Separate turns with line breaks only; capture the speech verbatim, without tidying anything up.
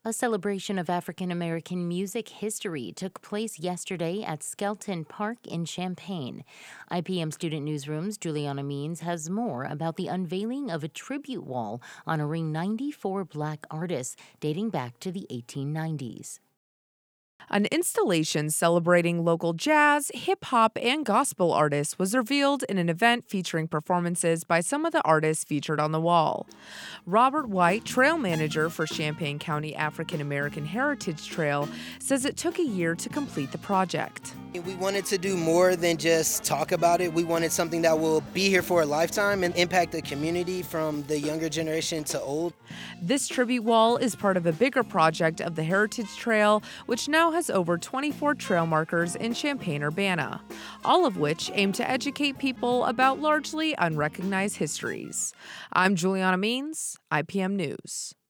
A celebration of African American music history took place yesterday at Skelton Park in Champaign. I P M Student Newsroom's Juliana Means has more about the unveiling of a tribute wall honoring ninety-four Black artists dating back to the eighteen nineties.
An installation celebrating local jazz, hip hop, and gospel artists was revealed in an event featuring performances by some of the artists featured on the wall. Robert White, trail manager for Champaign County African American Heritage Trail, says it took a year to complete the project.
We wanted to do more than just talk about it. We wanted something that will be here for a lifetime and impact the community from the younger generation to old.
This tribute wall is part of a bigger project of the Heritage Trail, which now has over twenty-four trail markers in Champaign-Urbana, all of which aim to educate people about largely unrecognized histories. I'm Juliana Means, I P M News.